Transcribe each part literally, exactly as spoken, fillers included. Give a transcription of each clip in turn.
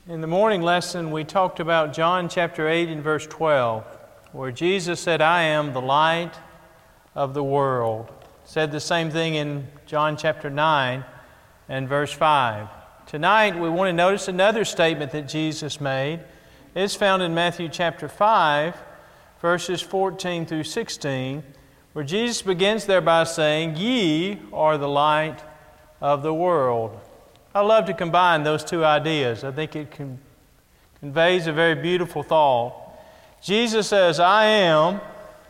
In the morning lesson, we talked about John chapter eight and verse twelve, where Jesus said, I am the light of the world. Said the same thing in John chapter nine and verse five. Tonight, we want to notice another statement that Jesus made. It's found in Matthew chapter five, verses fourteen through sixteen, where Jesus begins there by saying, Ye are the light of the world. I love to combine those two ideas. I think it con- conveys a very beautiful thought. Jesus says, I am,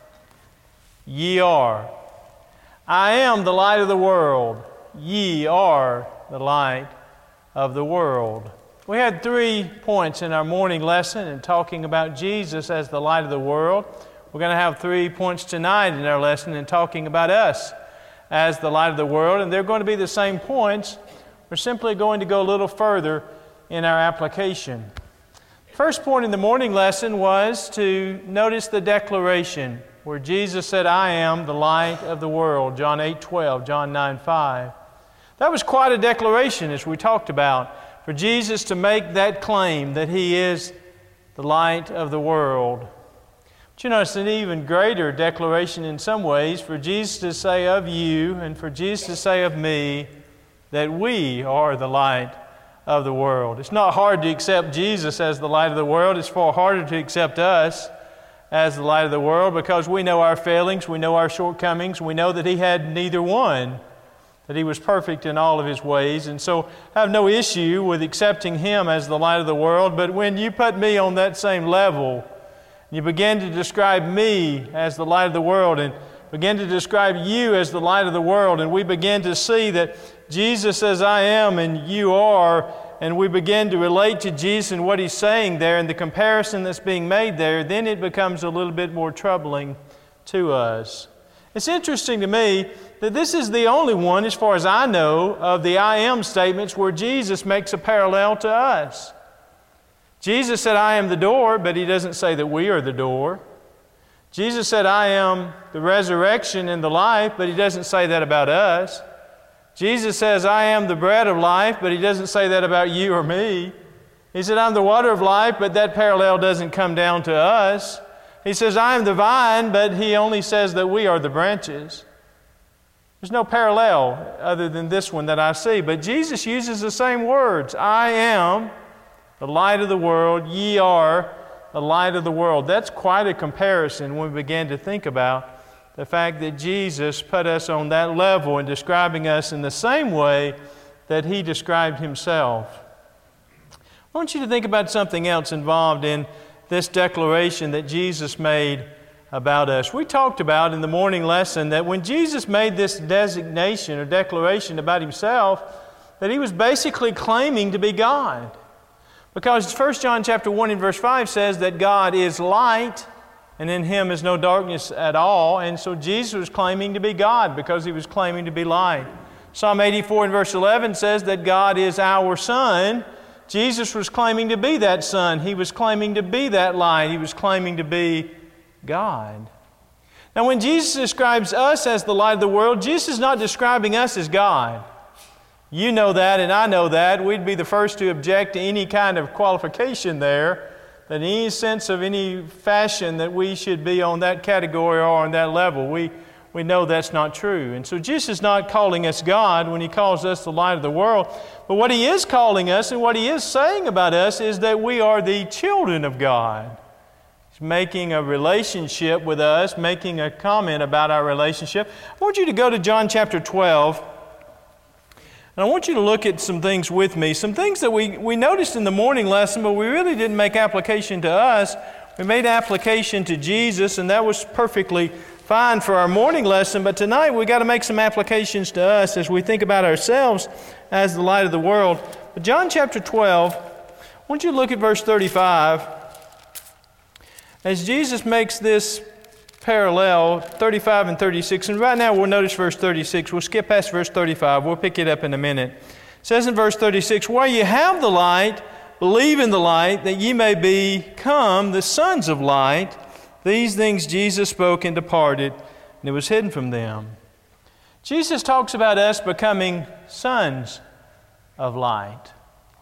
ye are. I am the light of the world. Ye are the light of the world. We had three points in our morning lesson in talking about Jesus as the light of the world. We're going to have three points tonight in our lesson in talking about us as the light of the world, and they're going to be the same points. We're simply going to go a little further in our application. First point in the morning lesson was to notice the declaration where Jesus said, I am the light of the world, John eight twelve, John nine five. That was quite a declaration, as we talked about, for Jesus to make that claim that He is the light of the world. But you know, it's an even greater declaration in some ways for Jesus to say of you and for Jesus to say of me that we are the light of the world. It's not hard to accept Jesus as the light of the world. It's far harder to accept us as the light of the world because we know our failings, we know our shortcomings, we know that He had neither one, that He was perfect in all of His ways, and so I have no issue with accepting Him as the light of the world. But when you put me on that same level, you begin to describe me as the light of the world and begin to describe you as the light of the world, and we begin to see that Jesus says, I am and you are, and we begin to relate to Jesus and what He's saying there and the comparison that's being made there, then it becomes a little bit more troubling to us. It's interesting to me that this is the only one, as far as I know, of the I am statements where Jesus makes a parallel to us. Jesus said, I am the door, but He doesn't say that we are the door. Jesus said, I am the resurrection and the life, but He doesn't say that about us. Jesus says, I am the bread of life, but He doesn't say that about you or me. He said, I'm the water of life, but that parallel doesn't come down to us. He says, I am the vine, but He only says that we are the branches. There's no parallel other than this one that I see, but Jesus uses the same words. I am the light of the world, ye are the light of the world. That's quite a comparison when we begin to think about the fact that Jesus put us on that level in describing us in the same way that He described Himself. I want you to think about something else involved in this declaration that Jesus made about us. We talked about in the morning lesson that when Jesus made this designation or declaration about Himself, that He was basically claiming to be God. Because First John chapter one and verse five says that God is light, and in Him is no darkness at all. And so Jesus was claiming to be God because He was claiming to be light. Psalm eighty-four and verse eleven says that God is our Son. Jesus was claiming to be that Son. He was claiming to be that light. He was claiming to be God. Now when Jesus describes us as the light of the world, Jesus is not describing us as God. You know that and I know that. We'd be the first to object to any kind of qualification there, that in any sense of any fashion that we should be on that category or on that level. We, we know that's not true. And so Jesus is not calling us God when He calls us the light of the world. But what He is calling us and what He is saying about us is that we are the children of God. He's making a relationship with us, making a comment about our relationship. I want you to go to John chapter twelve. And I want you to look at some things with me, some things that we, we noticed in the morning lesson, but we really didn't make application to us. We made application to Jesus, and that was perfectly fine for our morning lesson. But tonight we got to make some applications to us as we think about ourselves as the light of the world. But John chapter twelve, I want you to look at verse thirty-five. As Jesus makes this parallel, thirty-five and thirty-six, and right now we'll notice verse thirty-six. We'll skip past verse thirty-five. We'll pick it up in a minute. It says in verse thirty-six, While ye have the light, believe in the light, that ye may become the sons of light. These things Jesus spoke and departed, and it was hidden from them. Jesus talks about us becoming sons of light.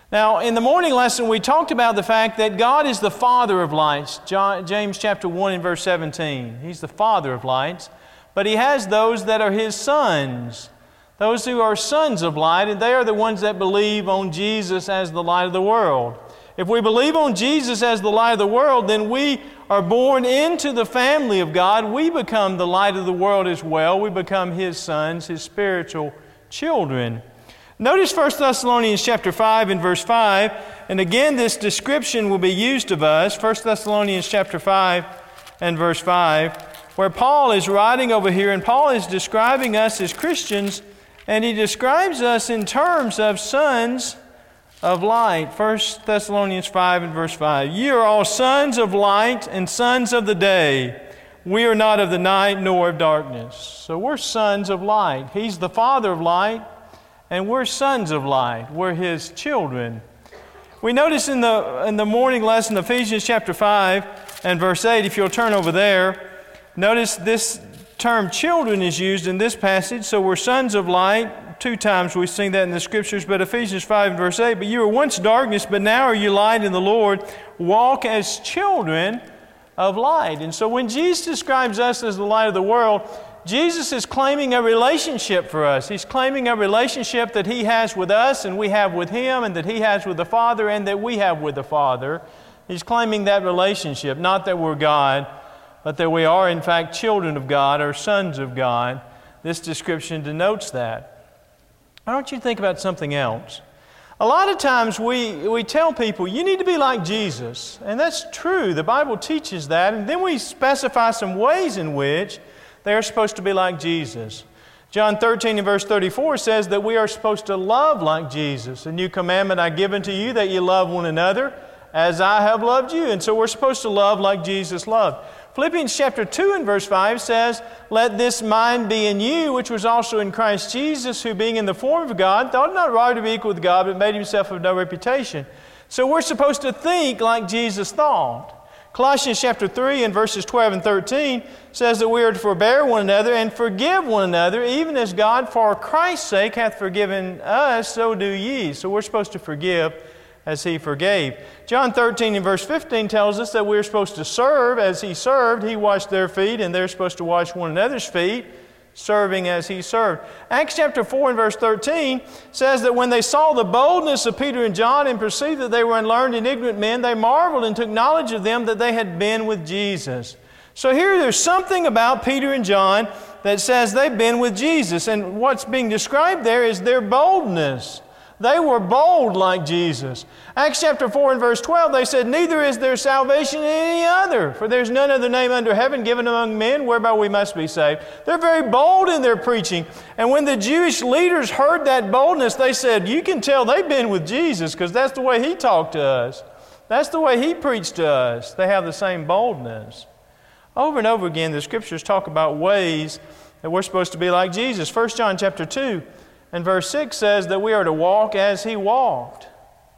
Now, in the morning lesson, we talked about the fact that God is the Father of lights. John, James chapter one and verse seventeen. He's the Father of lights. But He has those that are His sons. Those who are sons of light, and they are the ones that believe on Jesus as the light of the world. If we believe on Jesus as the light of the world, then we are born into the family of God. We become the light of the world as well. We become His sons, His spiritual children. Notice First Thessalonians chapter five and verse five, and again this description will be used of us. First Thessalonians chapter five and verse five, where Paul is writing over here, and Paul is describing us as Christians, and he describes us in terms of sons of light. First Thessalonians five and verse five. Ye are all sons of light and sons of the day. We are not of the night nor of darkness. So we're sons of light. He's the Father of light, and we're sons of light. We're His children. We notice in the, in the morning lesson, Ephesians chapter five and verse eight, if you'll turn over there, notice this term children is used in this passage. So we're sons of light. Two times we've seen that in the Scriptures, but Ephesians five and verse eight, but you were once darkness, but now are you light in the Lord. Walk as children of light. And so when Jesus describes us as the light of the world, Jesus is claiming a relationship for us. He's claiming a relationship that He has with us and we have with Him, and that He has with the Father and that we have with the Father. He's claiming that relationship, not that we're God, but that we are in fact children of God or sons of God. This description denotes that. Why don't you think about something else? A lot of times we, we tell people, you need to be like Jesus. And that's true. The Bible teaches that. And then we specify some ways in which they are supposed to be like Jesus. John thirteen and verse thirty-four says that we are supposed to love like Jesus. A new commandment I give unto you, that you love one another as I have loved you. And so we're supposed to love like Jesus loved. Philippians chapter two and verse five says, let this mind be in you, which was also in Christ Jesus, who being in the form of God, thought not robbery to be equal with God, but made Himself of no reputation. So we're supposed to think like Jesus thought. Colossians chapter three and verses twelve and thirteen says that we are to forbear one another and forgive one another, even as God for Christ's sake hath forgiven us, so do ye. So we're supposed to forgive as He forgave. John thirteen and verse fifteen tells us that we're supposed to serve as He served. He washed their feet, and they're supposed to wash one another's feet, serving as He served. Acts chapter four and verse thirteen says that when they saw the boldness of Peter and John and perceived that they were unlearned and ignorant men, they marveled and took knowledge of them that they had been with Jesus. So here there's something about Peter and John that says they've been with Jesus. And what's being described there is their boldness. They were bold like Jesus. Acts chapter four and verse twelve, they said, neither is there salvation in any other, for there's none other name under heaven given among men whereby we must be saved. They're very bold in their preaching. And when the Jewish leaders heard that boldness, they said, you can tell they've been with Jesus, because that's the way He talked to us. That's the way He preached to us. They have the same boldness. Over and over again, the Scriptures talk about ways that we're supposed to be like Jesus. First John chapter two and verse six says that we are to walk as He walked.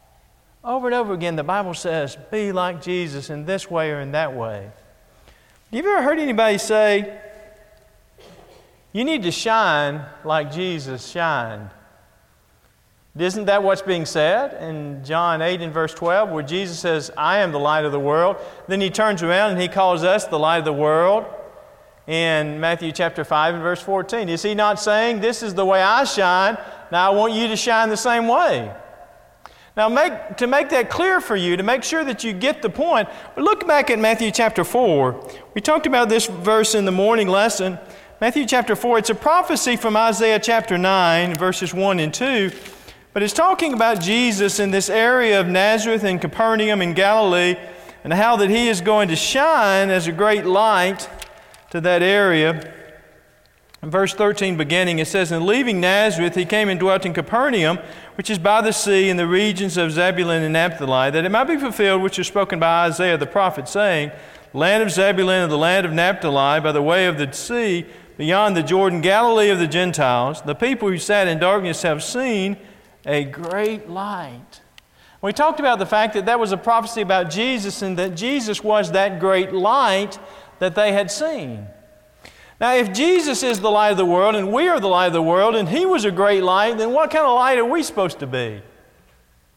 Over and over again, the Bible says, be like Jesus in this way or in that way. Have you ever heard anybody say, you need to shine like Jesus shined? Isn't that what's being said in John eight and verse twelve, where Jesus says, I am the light of the world? Then He turns around and He calls us the light of the world in Matthew chapter five and verse fourteen. Is He not saying, this is the way I shine, now I want you to shine the same way? Now, make, to make that clear for you, to make sure that you get the point, look back at Matthew chapter four. We talked about this verse in the morning lesson. Matthew chapter four, it's a prophecy from Isaiah chapter nine, verses one and two. But it's talking about Jesus in this area of Nazareth and Capernaum in Galilee, and how that He is going to shine as a great light to that area. In verse thirteen beginning, it says, and leaving Nazareth, He came and dwelt in Capernaum, which is by the sea in the regions of Zebulun and Naphtali, that it might be fulfilled which is spoken by Isaiah the prophet, saying, the land of Zebulun and the land of Naphtali, by the way of the sea, beyond the Jordan, Galilee of the Gentiles, the people who sat in darkness have seen a great light. We talked about the fact that that was a prophecy about Jesus, and that Jesus was that great light that they had seen. Now, if Jesus is the light of the world, and we are the light of the world, and He was a great light, then what kind of light are we supposed to be?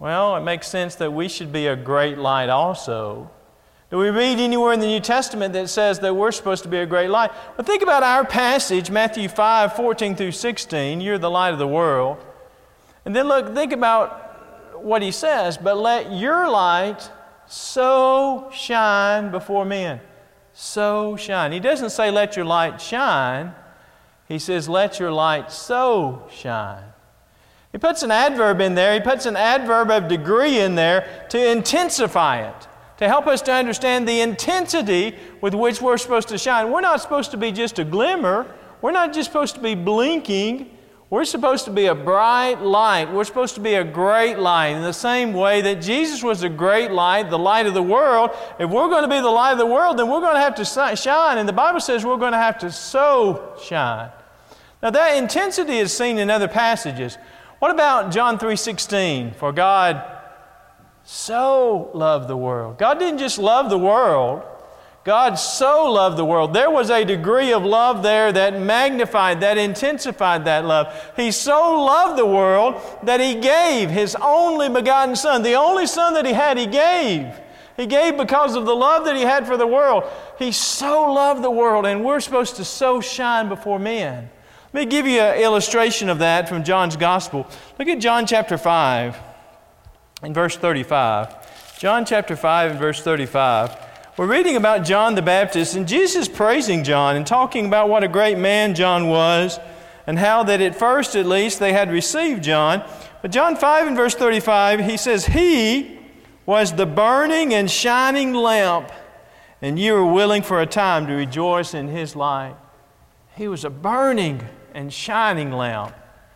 Well, it makes sense that we should be a great light also. Do we read anywhere in the New Testament that says that we're supposed to be a great light? Well, think about our passage, Matthew five, fourteen through sixteen. You're the light of the world. And then look, think about what he says. But let your light so shine before men. So shine. He doesn't say let your light shine. He says let your light so shine. He puts an adverb in there. He puts an adverb of degree in there to intensify it, to help us to understand the intensity with which we're supposed to shine. We're not supposed to be just a glimmer. We're not just supposed to be blinking. We're supposed to be a bright light. We're supposed to be a great light in the same way that Jesus was a great light, the light of the world. If we're going to be the light of the world, then we're going to have to shine. And the Bible says we're going to have to so shine. Now that intensity is seen in other passages. What about John three sixteen? For God so loved the world. God didn't just love the world. God so loved the world. There was a degree of love there that magnified, that intensified that love. He so loved the world that He gave His only begotten Son. The only Son that He had, He gave. He gave because of the love that He had for the world. He so loved the world, and we're supposed to so shine before men. Let me give you an illustration of that from John's Gospel. Look at John chapter five and verse thirty-five. John chapter five and verse thirty-five. We're reading about John the Baptist, and Jesus praising John and talking about what a great man John was and how that at first at least they had received John. But John five and verse thirty-five, he says, He was the burning and shining lamp, and you were willing for a time to rejoice in His light. He was a burning and shining lamp.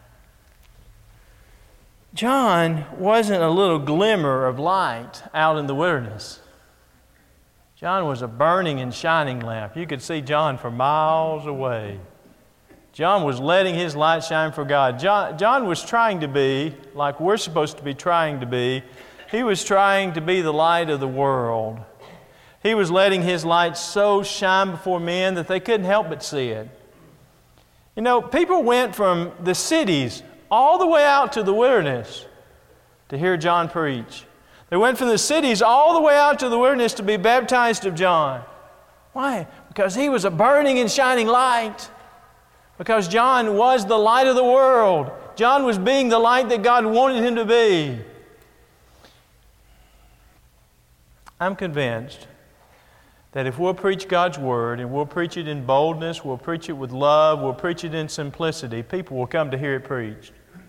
John wasn't a little glimmer of light out in the wilderness. John was a burning and shining lamp. You could see John for miles away. John was letting his light shine for God. John, John was trying to be like we're supposed to be trying to be. He was trying to be the light of the world. He was letting his light so shine before men that they couldn't help but see it. You know, people went from the cities all the way out to the wilderness to hear John preach. They went from the cities all the way out to the wilderness to be baptized of John. Why? Because he was a burning and shining light. Because John was the light of the world. John was being the light that God wanted him to be. I'm convinced that if we'll preach God's Word and we'll preach it in boldness, we'll preach it with love, we'll preach it in simplicity, people will come to hear it preached.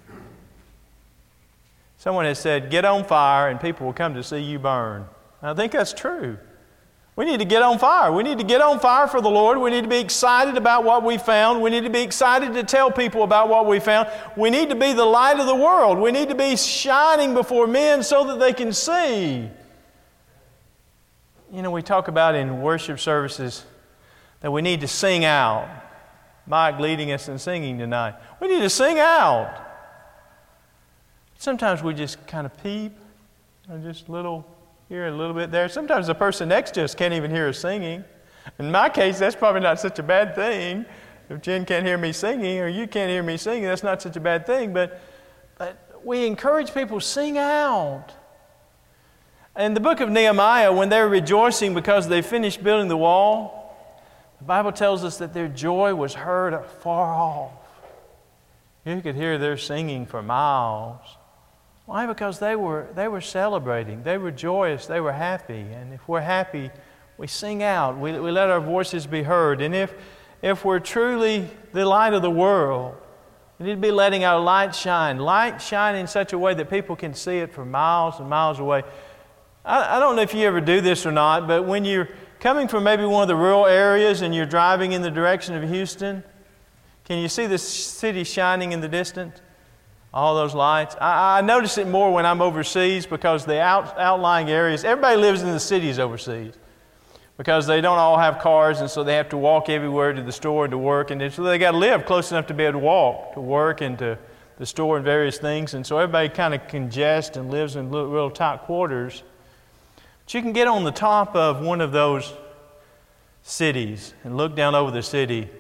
Someone has said, get on fire and people will come to see you burn. And I think that's true. We need to get on fire. We need to get on fire for the Lord. We need to be excited about what we found. We need to be excited to tell people about what we found. We need to be the light of the world. We need to be shining before men so that they can see. You know, we talk about in worship services that we need to sing out. Mike leading us in singing tonight. We need to sing out. Sometimes we just kind of peep, or just a little here, a little bit there. Sometimes the person next to us can't even hear us singing. In my case, that's probably not such a bad thing. If Jen can't hear me singing, or you can't hear me singing, that's not such a bad thing. But, but we encourage people, sing out. In the book of Nehemiah, when they were rejoicing because they finished building the wall, the Bible tells us that their joy was heard afar off. You could hear their singing for miles. Why? Because they were they were celebrating. They were joyous. They were happy. And if we're happy, we sing out. We, we let our voices be heard. And if, if we're truly the light of the world, we need to be letting our light shine. Light shine in such a way that people can see it from miles and miles away. I, I don't know if you ever do this or not, but when you're coming from maybe one of the rural areas and you're driving in the direction of Houston, can you see the city shining in the distance? All those lights. I, I notice it more when I'm overseas because the out, outlying areas, everybody lives in the cities overseas because they don't all have cars, and so they have to walk everywhere to the store and to work, and so they got to live close enough to be able to walk to work and to the store and various things, and so everybody kind of congests and lives in little, real tight quarters. But you can get on the top of one of those cities and look down over the city,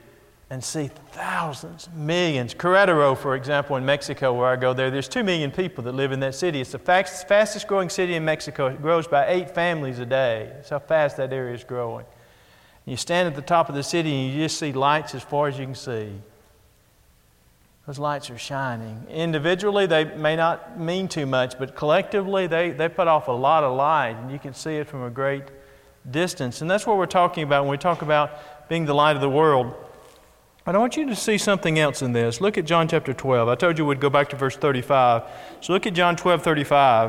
and see thousands, millions. Querétaro, for example, in Mexico, where I go there, there's two million people that live in that city. It's the fastest, fastest growing city in Mexico. It grows by eight families a day. That's how fast that area is growing. And you stand at the top of the city and you just see lights as far as you can see. Those lights are shining. Individually, they may not mean too much, but collectively, they, they put off a lot of light, and you can see it from a great distance. And that's what we're talking about when we talk about being the light of the world. But I want you to see something else in this. Look at John chapter twelve. I told you we'd go back to verse thirty-five. So look at John twelve thirty-five.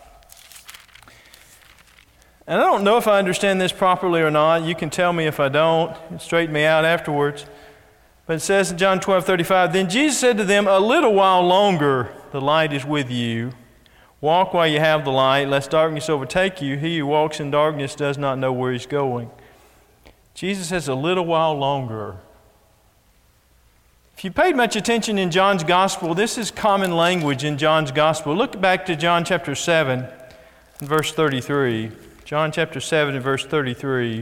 And I don't know if I understand this properly or not. You can tell me if I don't and straighten me out afterwards. But it says in John twelve thirty-five, "Then Jesus said to them, a little while longer the light is with you. Walk while you have the light, lest darkness overtake you. He who walks in darkness does not know where he's going." Jesus says a little while longer. If you paid much attention in John's gospel, this is common language in John's gospel. Look back to John chapter seven and verse thirty-three. John chapter seven and verse thirty-three.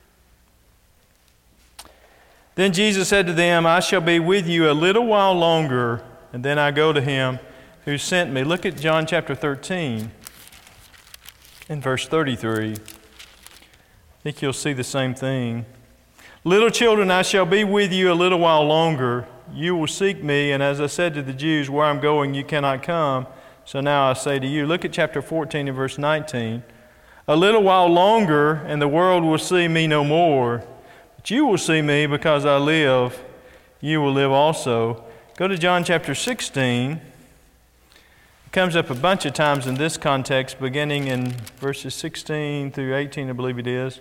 "Then Jesus said to them, I shall be with you a little while longer, and then I go to him who sent me." Look at John chapter thirteen and verse thirty-three. I think you'll see the same thing. "Little children, I shall be with you a little while longer. You will seek me, and as I said to the Jews, where I'm going you cannot come. So now I say to you," look at chapter fourteen and verse nineteen. "A little while longer, and the world will see me no more. But you will see me, because I live, you will live also." Go to John chapter sixteen. It comes up a bunch of times in this context, beginning in verses sixteen through eighteen, I believe it is.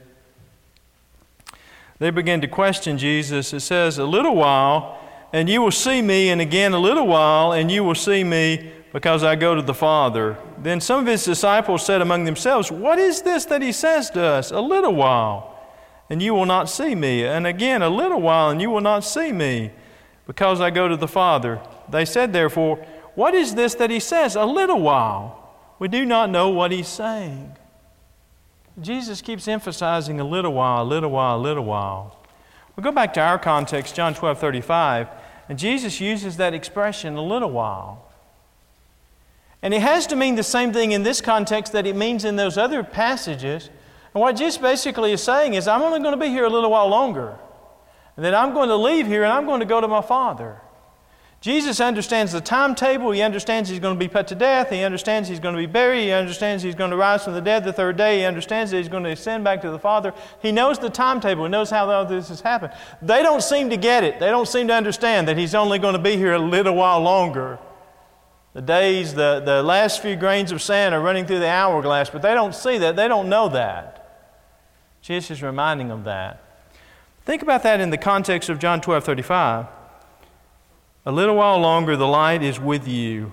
They begin to question Jesus. It says, "A little while, and you will see me, and again a little while, and you will see me, because I go to the Father." Then some of his disciples said among themselves, "What is this that he says to us? A little while, and you will not see me. And again a little while, and you will not see me, because I go to the Father." They said therefore, "What is this that he says? A little while. We do not know what he's saying." Jesus keeps emphasizing a little while, a little while, a little while. We'll go back to our context, John twelve thirty-five, and Jesus uses that expression, a little while. And it has to mean the same thing in this context that it means in those other passages. And what Jesus basically is saying is, I'm only going to be here a little while longer. And then I'm going to leave here and I'm going to go to my Father. Jesus understands the timetable. He understands he's going to be put to death. He understands he's going to be buried. He understands he's going to rise from the dead the third day. He understands that he's going to ascend back to the Father. He knows the timetable. He knows how all this has happened. They don't seem to get it. They don't seem to understand that he's only going to be here a little while longer. The days, the, the last few grains of sand are running through the hourglass, but they don't see that. They don't know that. Jesus is reminding them that. Think about that in the context of John twelve thirty-five. A little while longer, the light is with you.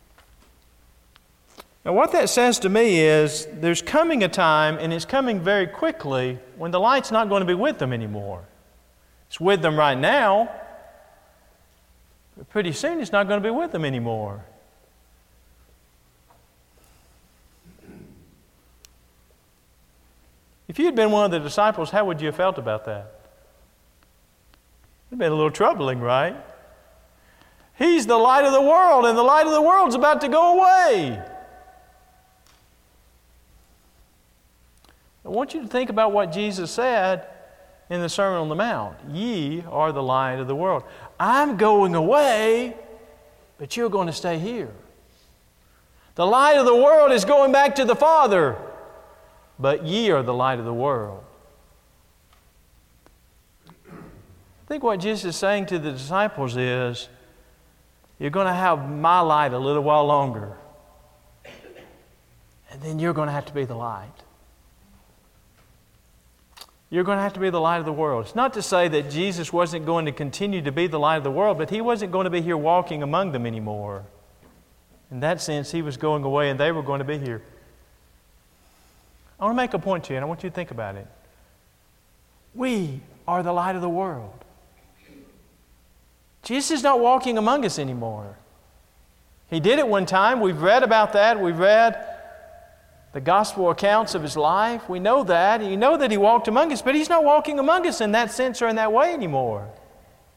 Now, what that says to me is there's coming a time, and it's coming very quickly, when the light's not going to be with them anymore. It's with them right now, but pretty soon it's not going to be with them anymore. If you had been one of the disciples, how would you have felt about that? It would have been a little troubling, right? He's the light of the world, and the light of the world's about to go away. I want you to think about what Jesus said in the Sermon on the Mount. Ye are the light of the world. I'm going away, but you're going to stay here. The light of the world is going back to the Father, but ye are the light of the world. I think what Jesus is saying to the disciples is, you're going to have my light a little while longer, and then you're going to have to be the light. You're going to have to be the light of the world. It's not to say that Jesus wasn't going to continue to be the light of the world, but He wasn't going to be here walking among them anymore. In that sense, He was going away and they were going to be here. I want to make a point to you, and I want you to think about it. We are the light of the world. Jesus is not walking among us anymore. He did it one time. We've read about that. We've read the gospel accounts of His life. We know that. You know that He walked among us, but He's not walking among us in that sense or in that way anymore.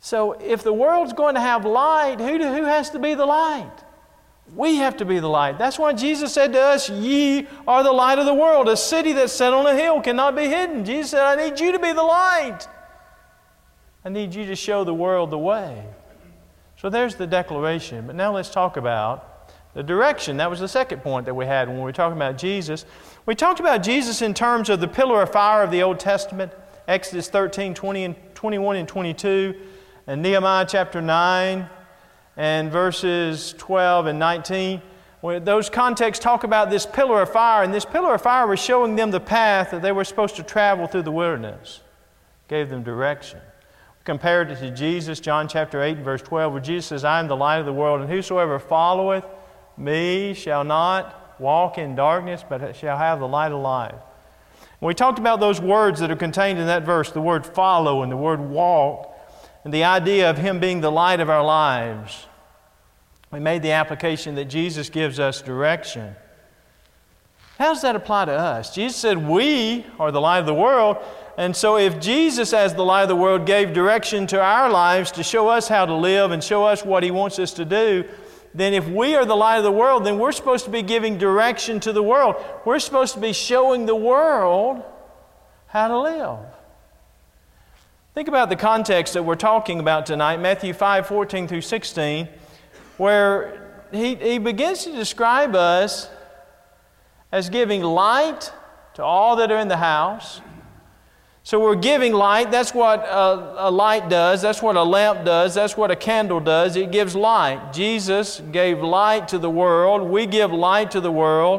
So if the world's going to have light, who, do, who has to be the light? We have to be the light. That's why Jesus said to us, ye are the light of the world. A city that's set on a hill cannot be hidden. Jesus said, I need you to be the light. I need you to show the world the way. So there's the declaration. But now let's talk about the direction. That was the second point that we had when we were talking about Jesus. We talked about Jesus in terms of the pillar of fire of the Old Testament, Exodus thirteen, twenty and twenty-one and twenty-two, and Nehemiah chapter nine, and verses twelve and nineteen. Where those contexts talk about this pillar of fire, and this pillar of fire was showing them the path that they were supposed to travel through the wilderness. Gave them direction. Compared it to Jesus, John chapter eight and verse twelve, where Jesus says, I am the light of the world, and whosoever followeth me shall not walk in darkness, but shall have the light of life. And we talked about those words that are contained in that verse, the word follow and the word walk, and the idea of Him being the light of our lives. We made the application that Jesus gives us direction. How does that apply to us? Jesus said, we are the light of the world. And so if Jesus, as the light of the world, gave direction to our lives to show us how to live and show us what He wants us to do, then if we are the light of the world, then we're supposed to be giving direction to the world. We're supposed to be showing the world how to live. Think about the context that we're talking about tonight, Matthew five, fourteen through sixteen, where he, he begins to describe us as giving light to all that are in the house. So we're giving light. That's what a, a light does. That's what a lamp does. That's what a candle does. It gives light. Jesus gave light to the world. We give light to the world.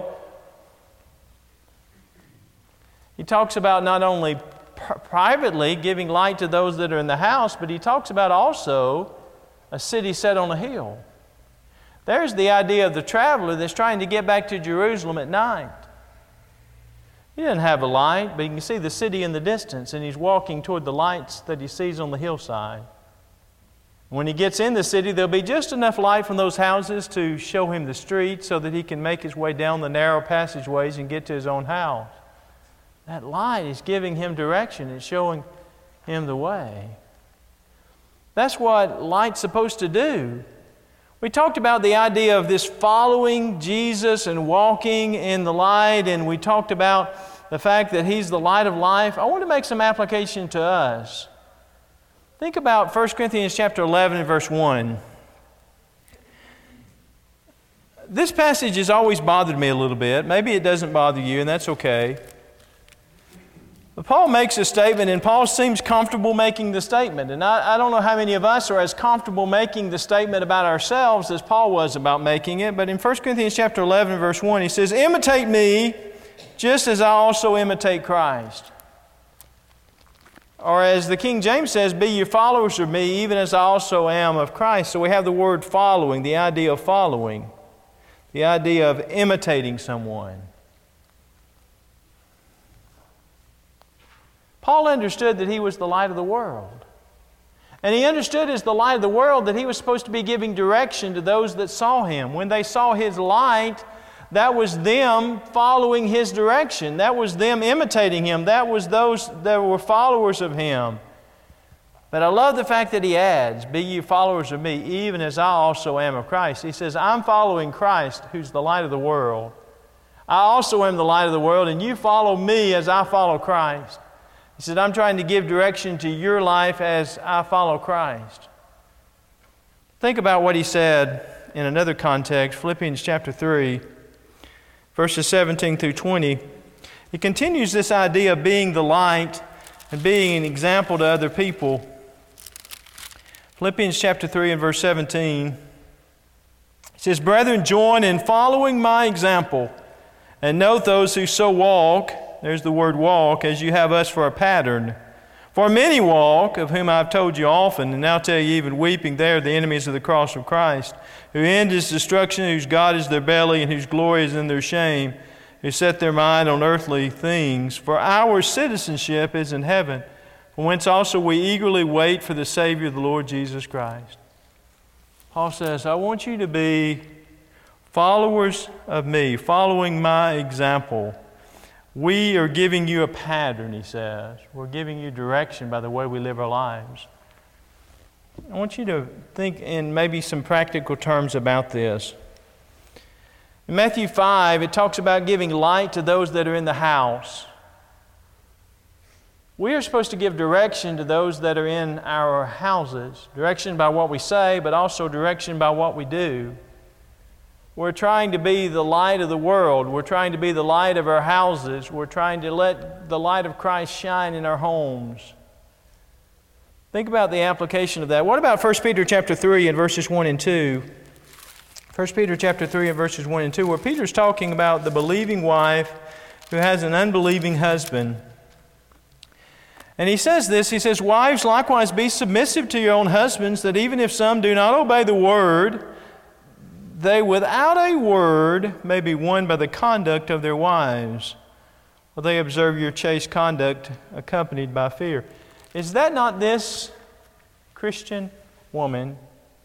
He talks about not only pr- privately giving light to those that are in the house, but He talks about also a city set on a hill. There's the idea of the traveler that's trying to get back to Jerusalem at night. He doesn't have a light, but he can see the city in the distance, and he's walking toward the lights that he sees on the hillside. When he gets in the city, there'll be just enough light from those houses to show him the street so that he can make his way down the narrow passageways and get to his own house. That light is giving him direction. It's showing him the way. That's what light's supposed to do. We talked about the idea of this following Jesus and walking in the light, and we talked about the fact that He's the light of life. I want to make some application to us. Think about First Corinthians chapter eleven and verse one. This passage has always bothered me a little bit. Maybe it doesn't bother you, and that's okay. But Paul makes a statement, and Paul seems comfortable making the statement. And I, I don't know how many of us are as comfortable making the statement about ourselves as Paul was about making it. But in First Corinthians chapter eleven, verse one, he says, imitate me just as I also imitate Christ. Or as the King James says, be you followers of me, even as I also am of Christ. So we have the word following, the idea of following, the idea of imitating someone. Paul understood that he was the light of the world. And he understood as the light of the world that he was supposed to be giving direction to those that saw him. When they saw his light, that was them following his direction. That was them imitating him. That was those that were followers of him. But I love the fact that he adds, be you followers of me, even as I also am of Christ. He says, I'm following Christ, who's the light of the world. I also am the light of the world, and you follow me as I follow Christ. He said, I'm trying to give direction to your life as I follow Christ. Think about what he said in another context, Philippians chapter three, verses seventeen through twenty. He continues this idea of being the light and being an example to other people. Philippians chapter three and verse seventeen. He says, brethren, join in following my example, and note those who so walk, there's the word walk, as you have us for a pattern. For many walk, of whom I've told you often, and now tell you even weeping, they are the enemies of the cross of Christ, who end is destruction, whose God is their belly, and whose glory is in their shame, who set their mind on earthly things. For our citizenship is in heaven, from whence also we eagerly wait for the Savior, the Lord Jesus Christ. Paul says, I want you to be followers of me, following my example. We are giving you a pattern, he says. We're giving you direction by the way we live our lives. I want you to think in maybe some practical terms about this. In Matthew five, it talks about giving light to those that are in the house. We are supposed to give direction to those that are in our houses. Direction by what we say, but also direction by what we do. We're trying to be the light of the world. We're trying to be the light of our houses. We're trying to let the light of Christ shine in our homes. Think about the application of that. What about First Peter chapter three and verses one and two? First Peter chapter three and verses one and two, where Peter's talking about the believing wife who has an unbelieving husband. And he says this, he says, "Wives, likewise be submissive to your own husbands, that even if some do not obey the word, they without a word may be won by the conduct of their wives, for they observe your chaste conduct accompanied by fear." Is that not this Christian woman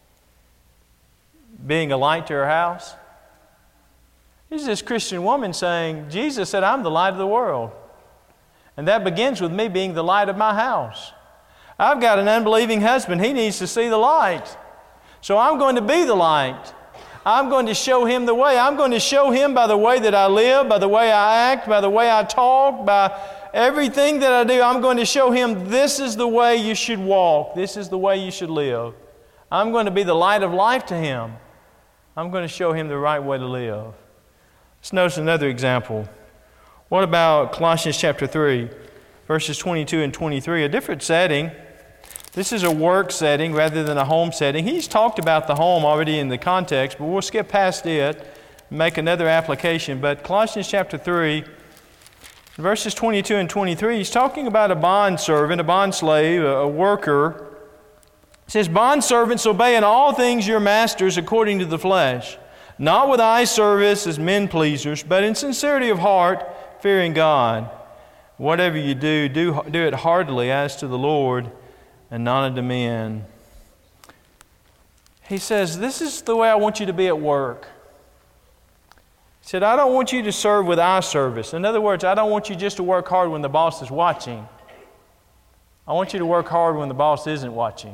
being a light to her house? This is this Christian woman saying, Jesus said, "I'm the light of the world." And that begins with me being the light of my house. I've got an unbelieving husband. He needs to see the light. So I'm going to be the light. I'm going to show him the way. I'm going to show him by the way that I live, by the way I act, by the way I talk, by everything that I do. I'm going to show him this is the way you should walk. This is the way you should live. I'm going to be the light of life to him. I'm going to show him the right way to live. Let's notice another example. What about Colossians chapter three, verses twenty-two and twenty-three? A different setting. This is a work setting rather than a home setting. He's talked about the home already in the context, but we'll skip past it and make another application. But Colossians chapter three, verses twenty-two and twenty-three, he's talking about a bondservant, a bondslave, a worker. It says, "Bondservants, obey in all things your masters according to the flesh, not with eye service as men pleasers, but in sincerity of heart, fearing God. Whatever you do, do, do it heartily as to the Lord and not unto men." He says, this is the way I want you to be at work. He said, I don't want you to serve with eye service. In other words, I don't want you just to work hard when the boss is watching. I want you to work hard when the boss isn't watching.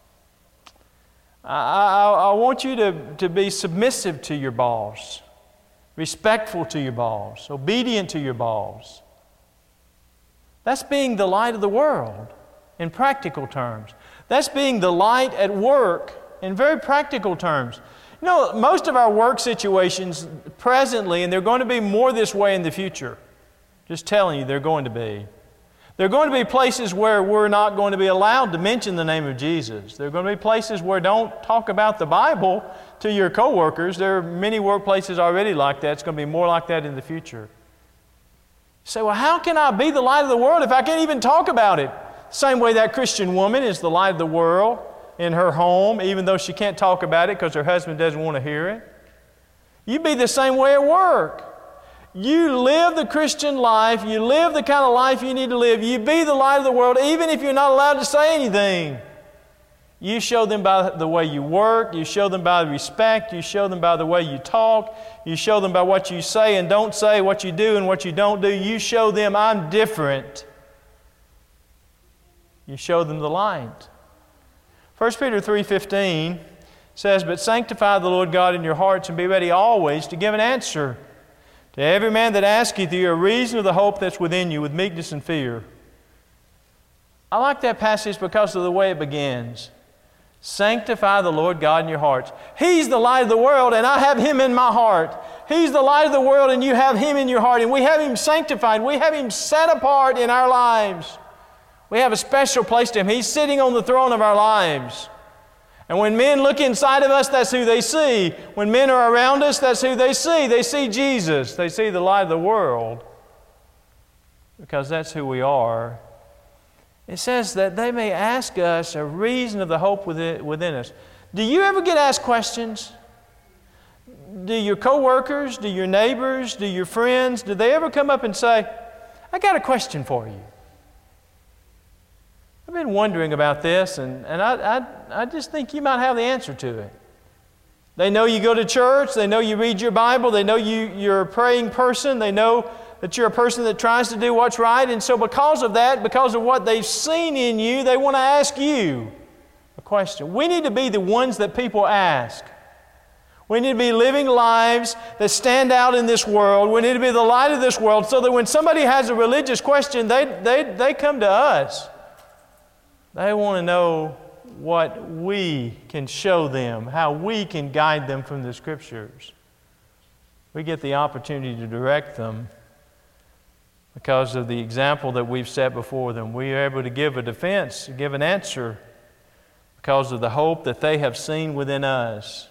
I, I, I want you to, to be submissive to your boss, respectful to your boss, obedient to your boss. That's being the light of the world in practical terms. That's being the light at work in very practical terms. You know, most of our work situations presently, and they're going to be more this way in the future, just telling you they're going to be. There are going to be places where we're not going to be allowed to mention the name of Jesus. There are going to be places where don't talk about the Bible to your coworkers. There are many workplaces already like that. It's going to be more like that in the future. You say, well, how can I be the light of the world if I can't even talk about it? Same way that Christian woman is the light of the world in her home, even though she can't talk about it because her husband doesn't want to hear it. You be the same way at work. You live the Christian life. You live the kind of life you need to live. You be the light of the world, even if you're not allowed to say anything. You show them by the way you work. You show them by respect. You show them by the way you talk. You show them by what you say and don't say, what you do and what you don't do. You show them, I'm different. You show them the light. First Peter three fifteen says, "But sanctify the Lord God in your hearts, and be ready always to give an answer to every man that asketh you a reason of the hope that's within you with meekness and fear." I like that passage because of the way it begins. Sanctify the Lord God in your hearts. He's the light of the world, and I have Him in my heart. He's the light of the world, and you have Him in your heart, and we have Him sanctified. We have Him set apart in our lives. We have a special place to Him. He's sitting on the throne of our lives. And when men look inside of us, that's who they see. When men are around us, that's who they see. They see Jesus. They see the light of the world because that's who we are. It says that they may ask us a reason of the hope within, within us. Do you ever get asked questions? Do your coworkers, do your neighbors, do your friends, do they ever come up and say, I got a question for you? I've been wondering about this, and, and I, I, I just think you might have the answer to it. They know you go to church. They know you read your Bible. They know you, you're a praying person. They know that you're a person that tries to do what's right. And so because of that, because of what they've seen in you, they want to ask you a question. We need to be the ones that people ask. We need to be living lives that stand out in this world. We need to be the light of this world so that when somebody has a religious question, they, they, they come to us. They want to know what we can show them, how we can guide them from the Scriptures. We get the opportunity to direct them because of the example that we've set before them. We are able to give a defense, give an answer because of the hope that they have seen within us.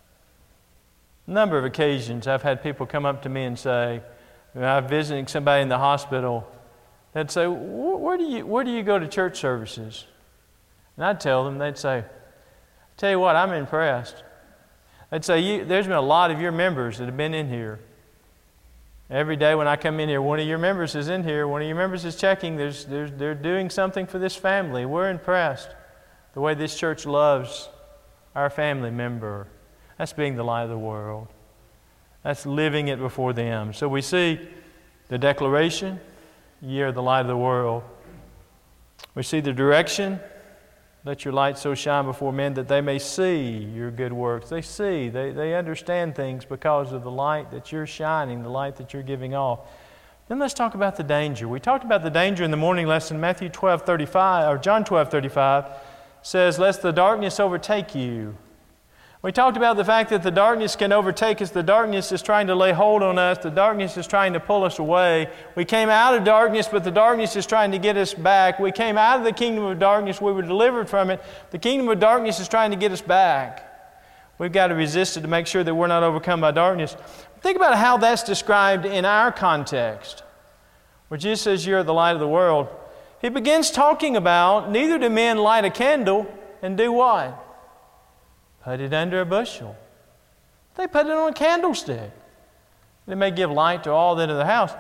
A number of occasions I've had people come up to me and say, when I'm visiting somebody in the hospital, they'd say, where do you, where do you go to church services? And I'd tell them, they'd say, tell you what, I'm impressed. They'd say, you, there's been a lot of your members that have been in here. Every day when I come in here, one of your members is in here, one of your members is checking, there's, there's, they're doing something for this family. We're impressed the way this church loves our family member. That's being the light of the world. That's living it before them. So we see the declaration, ye are the light of the world. We see the direction, let your light so shine before men that they may see your good works. They see, they, they understand things because of the light that you're shining, the light that you're giving off. Then let's talk about the danger. We talked about the danger in the morning lesson. Matthew twelve thirty-five, or John twelve thirty-five says, lest the darkness overtake you. We talked about the fact that the darkness can overtake us. The darkness is trying to lay hold on us. The darkness is trying to pull us away. We came out of darkness, but the darkness is trying to get us back. We came out of the kingdom of darkness. We were delivered from it. The kingdom of darkness is trying to get us back. We've got to resist it to make sure that we're not overcome by darkness. Think about how that's described in our context, where Jesus says, you're the light of the world. He begins talking about, neither do men light a candle and do what? Put it under a bushel. They put it on a candlestick. They may give light to all that in the house.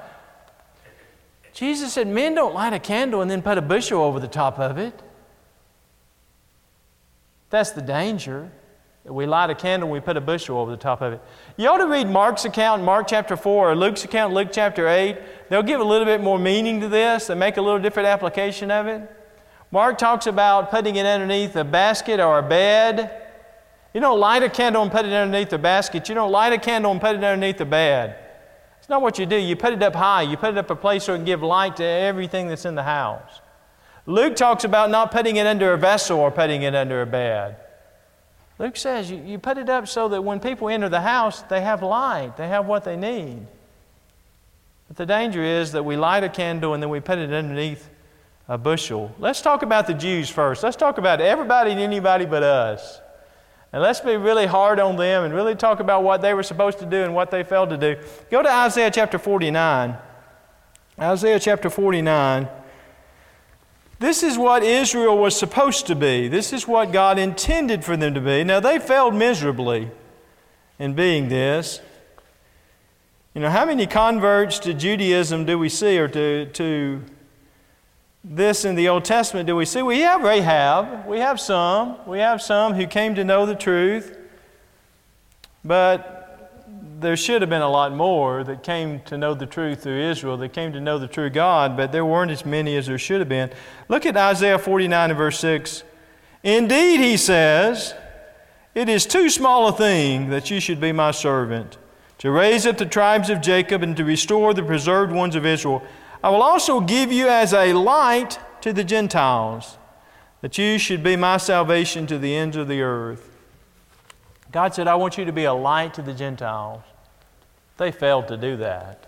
Jesus said, men don't light a candle and then put a bushel over the top of it. That's the danger. We light a candle and we put a bushel over the top of it. You ought to read Mark's account in Mark chapter four or Luke's account in Luke chapter eight. They'll give a little bit more meaning to this and make a little different application of it. Mark talks about putting it underneath a basket or a bed. You don't light a candle and put it underneath the basket. You don't light a candle and put it underneath the bed. It's not what you do. You put it up high. You put it up a place so it can give light to everything that's in the house. Luke talks about not putting it under a vessel or putting it under a bed. Luke says you, you put it up so that when people enter the house, they have light. They have what they need. But the danger is that we light a candle and then we put it underneath a bushel. Let's talk about the Jews first. Let's talk about everybody and anybody but us. And let's be really hard on them and really talk about what they were supposed to do and what they failed to do. Go to Isaiah chapter forty-nine. Isaiah chapter forty-nine. This is what Israel was supposed to be. This is what God intended for them to be. Now, they failed miserably in being this. You know, how many converts to Judaism do we see, or to, to this in the Old Testament do we see? We have Rahab. We have some. We have some who came to know the truth. But there should have been a lot more that came to know the truth through Israel, that came to know the true God, but there weren't as many as there should have been. Look at Isaiah forty-nine and verse six. Indeed, he says, it is too small a thing that you should be my servant, to raise up the tribes of Jacob and to restore the preserved ones of Israel. I will also give you as a light to the Gentiles, that you should be my salvation to the ends of the earth. God said, I want you to be a light to the Gentiles. They failed to do that.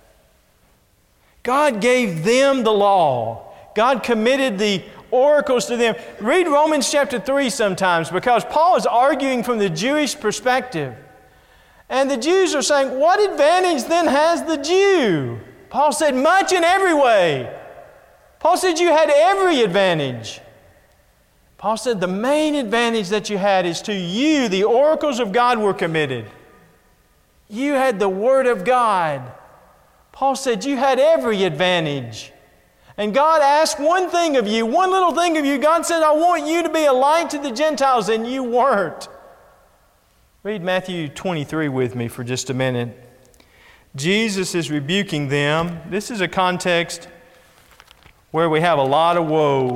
God gave them the law. God committed the oracles to them. Read Romans chapter three sometimes, because Paul is arguing from the Jewish perspective. And the Jews are saying, what advantage then has the Jew? Paul said, much in every way. Paul said you had every advantage. Paul said the main advantage that you had is to you, the oracles of God were committed. You had the Word of God. Paul said you had every advantage. And God asked one thing of you, one little thing of you. God said, I want you to be a light to the Gentiles, and you weren't. Read Matthew twenty-three with me for just a minute. Jesus is rebuking them. This is a context where we have a lot of woe,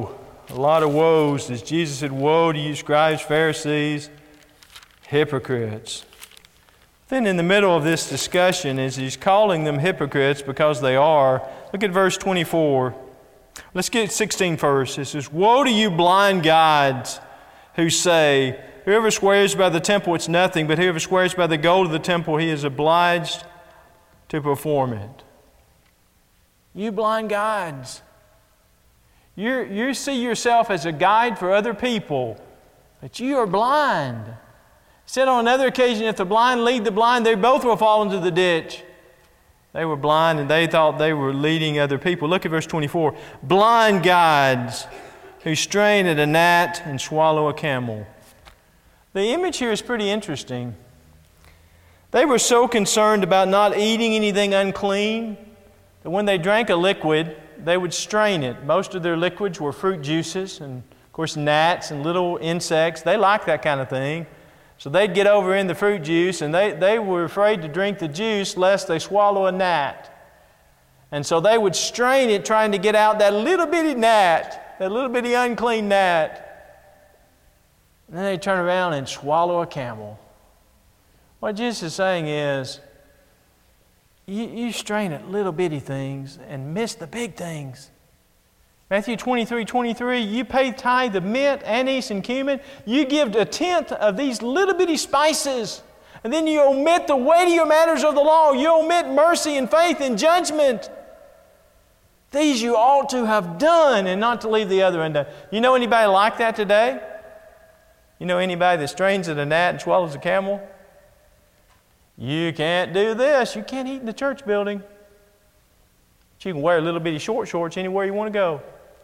a lot of woes. As Jesus said, woe to you scribes, Pharisees, hypocrites. Then in the middle of this discussion, as he's calling them hypocrites because they are, look at verse twenty-four. Let's get sixteen first. It says, woe to you blind guides who say, whoever swears by the temple, it's nothing, but whoever swears by the gold of the temple, he is obliged to perform it. You blind guides. You you see yourself as a guide for other people, but you are blind. He said on another occasion, if the blind lead the blind, they both will fall into the ditch. They were blind and they thought they were leading other people. Look at verse twenty-four. Blind guides who strain at a gnat and swallow a camel. The image here is pretty interesting. They were so concerned about not eating anything unclean that when they drank a liquid, they would strain it. Most of their liquids were fruit juices and, of course, gnats and little insects. They like that kind of thing. So they'd get over in the fruit juice, and they, they were afraid to drink the juice lest they swallow a gnat. And so they would strain it trying to get out that little bitty gnat, that little bitty unclean gnat. And then they'd turn around and swallow a camel. What Jesus is saying is, you, you strain at little bitty things and miss the big things. Matthew twenty-three twenty-three, you pay tithe of mint, anise, and cumin. You give a tenth of these little bitty spices. And then you omit the weightier matters of the law. You omit mercy and faith and judgment. These you ought to have done and not to leave the other undone. You know anybody like that today? You know anybody that strains at a gnat and swallows a camel? You can't do this. You can't eat in the church building. But you can wear little bitty short shorts anywhere you want to go.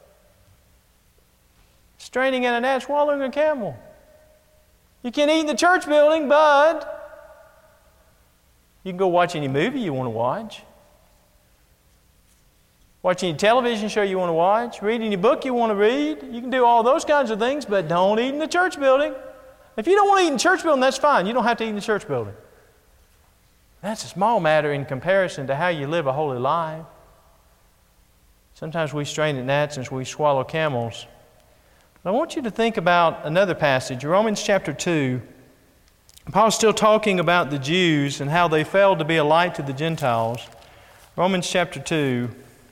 Straining at a gnat, swallowing a camel. You can eat in the church building, but you can go watch any movie you want to watch. Watch any television show you want to watch. Read any book you want to read. You can do all those kinds of things, but don't eat in the church building. If you don't want to eat in the church building, that's fine. You don't have to eat in the church building. That's a small matter in comparison to how you live a holy life. Sometimes we strain at gnats and we swallow camels. I want you to think about another passage, Romans chapter two. Paul's still talking about the Jews and how they failed to be a light to the Gentiles. Romans chapter two.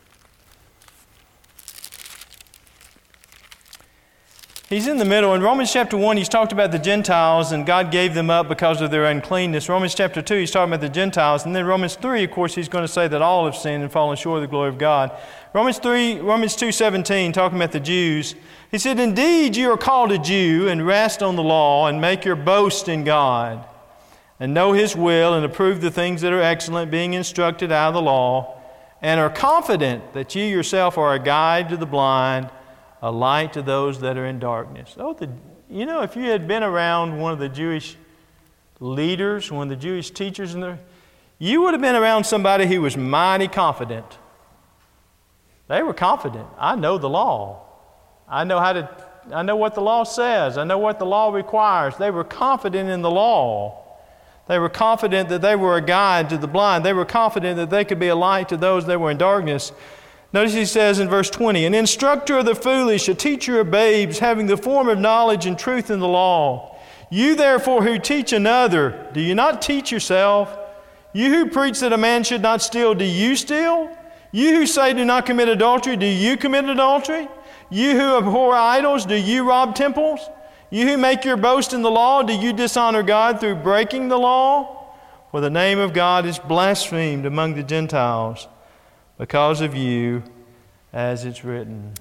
He's in the middle. In Romans chapter one, he's talked about the Gentiles and God gave them up because of their uncleanness. Romans chapter two, he's talking about the Gentiles. And then Romans three, of course, he's going to say that all have sinned and fallen short of the glory of God. Romans three, Romans two seventeen, talking about the Jews. He said, indeed, you are called a Jew and rest on the law and make your boast in God and know His will and approve the things that are excellent, being instructed out of the law, and are confident that you yourself are a guide to the blind, a light to those that are in darkness. Oh, the, you know, if you had been around one of the Jewish leaders, one of the Jewish teachers, in there, you would have been around somebody who was mighty confident. They were confident. I know the law. I know how to, I know what the law says. I know what the law requires. They were confident in the law. They were confident that they were a guide to the blind. They were confident that they could be a light to those that were in darkness. Notice he says in verse twenty, an instructor of the foolish, a teacher of babes, having the form of knowledge and truth in the law. You therefore who teach another, do you not teach yourself? You who preach that a man should not steal, do you steal? You who say do not commit adultery, do you commit adultery? You who abhor idols, do you rob temples? You who make your boast in the law, do you dishonor God through breaking the law? For the name of God is blasphemed among the Gentiles because of you, as it's written.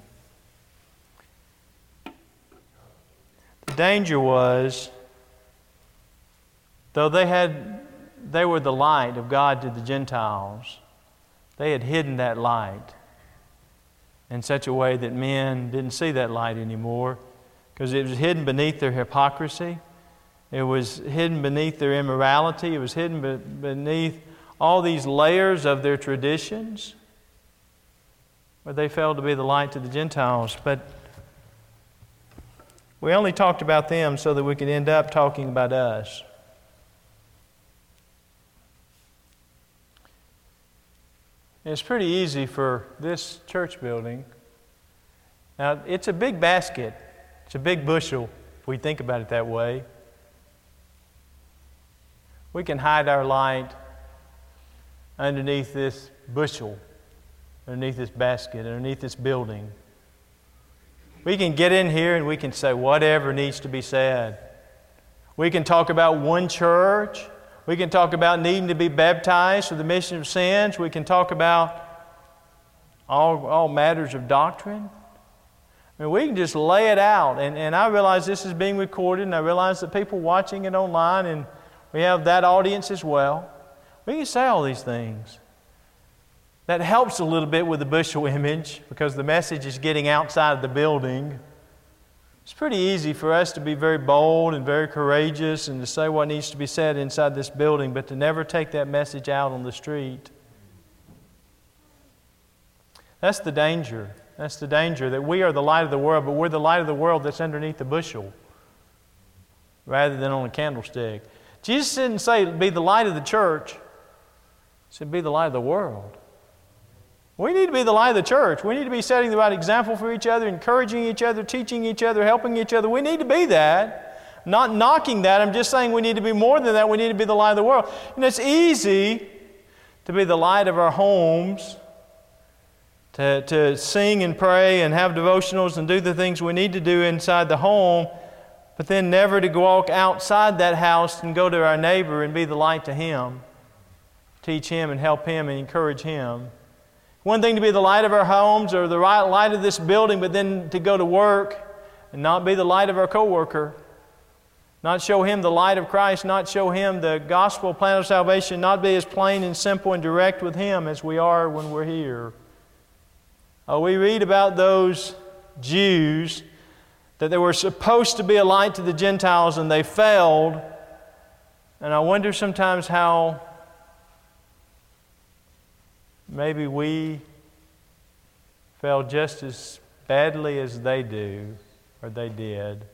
The danger was, though they had, they were the light of God to the Gentiles, they had hidden that light in such a way that men didn't see that light anymore, because it was hidden beneath their hypocrisy. It was hidden beneath their immorality. It was hidden be- beneath all these layers of their traditions, where they failed to be the light to the Gentiles. But we only talked about them so that we could end up talking about us. It's pretty easy for this church building Now, it's a big basket. It's a big bushel, if we think about it that way. We can hide our light underneath this bushel, underneath this basket, underneath this building. We can get in here and we can say whatever needs to be said. We can talk about one church. We can talk about needing to be baptized for the remission of sins. We can talk about all, all matters of doctrine. I mean, we can just lay it out. And, and I realize this is being recorded, and I realize that people watching it online, and we have that audience as well. We can say all these things. That helps a little bit with the bushel image because the message is getting outside of the building. It's pretty easy for us to be very bold and very courageous and to say what needs to be said inside this building, but to never take that message out on the street. That's the danger. That's the danger, that we are the light of the world, but we're the light of the world that's underneath the bushel rather than on a candlestick. Jesus didn't say be the light of the church. He said be the light of the world. We need to be the light of the church. We need to be setting the right example for each other, encouraging each other, teaching each other, helping each other. We need to be that. I'm not knocking that. I'm just saying we need to be more than that. We need to be the light of the world. And it's easy to be the light of our homes, to, to sing and pray and have devotionals and do the things we need to do inside the home, but then never to walk outside that house and go to our neighbor and be the light to him, teach him and help him and encourage him. One thing to be the light of our homes or the light of this building, but then to go to work and not be the light of our coworker, not show him the light of Christ, not show him the gospel plan of salvation, not be as plain and simple and direct with him as we are when we're here. Oh, we read about those Jews that they were supposed to be a light to the Gentiles and they failed. And I wonder sometimes how maybe we fail just as badly as they do, or they did.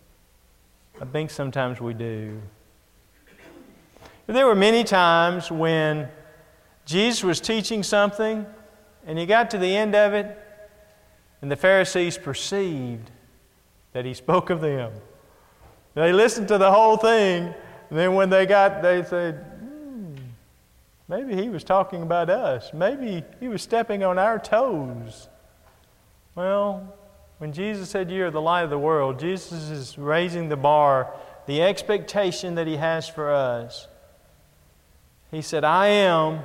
I think sometimes we do. There were many times when Jesus was teaching something, and he got to the end of it, and the Pharisees perceived that he spoke of them. They listened to the whole thing, and then when they got, they said, maybe he was talking about us. Maybe he was stepping on our toes. Well, when Jesus said, "You are the light of the world," Jesus is raising the bar, the expectation that he has for us. He said, "I am,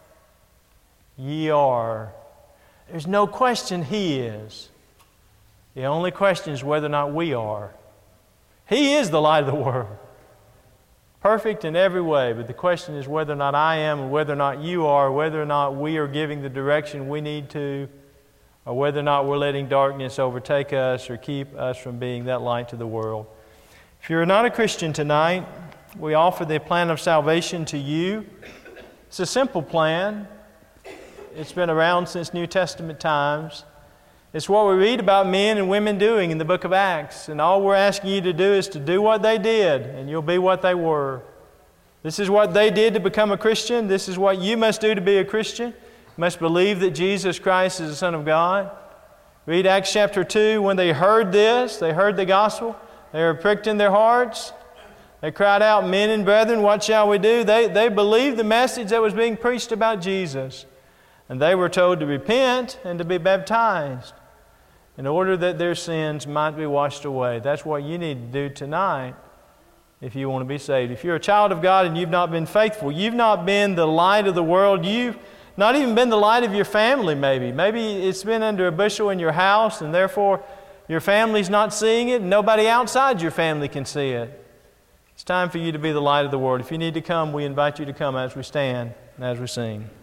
ye are." There's no question he is. The only question is whether or not we are. He is the light of the world. Perfect in every way, but the question is whether or not I am and whether or not you are, whether or not we are giving the direction we need to, or whether or not we're letting darkness overtake us or keep us from being that light to the world. If you're not a Christian tonight, we offer the plan of salvation to you. It's a simple plan. It's been around since New Testament times. It's what we read about men and women doing in the book of Acts. And all we're asking you to do is to do what they did, and you'll be what they were. This is what they did to become a Christian. This is what you must do to be a Christian. You must believe that Jesus Christ is the Son of God. Read Acts chapter two. When they heard this, they heard the gospel, they were pricked in their hearts. They cried out, "Men and brethren, what shall we do?" They, they believed the message that was being preached about Jesus. And they were told to repent and to be baptized in order that their sins might be washed away. That's what you need to do tonight if you want to be saved. If you're a child of God and you've not been faithful, you've not been the light of the world, you've not even been the light of your family maybe. Maybe it's been under a bushel in your house and therefore your family's not seeing it and nobody outside your family can see it. It's time for you to be the light of the world. If you need to come, we invite you to come as we stand and as we sing.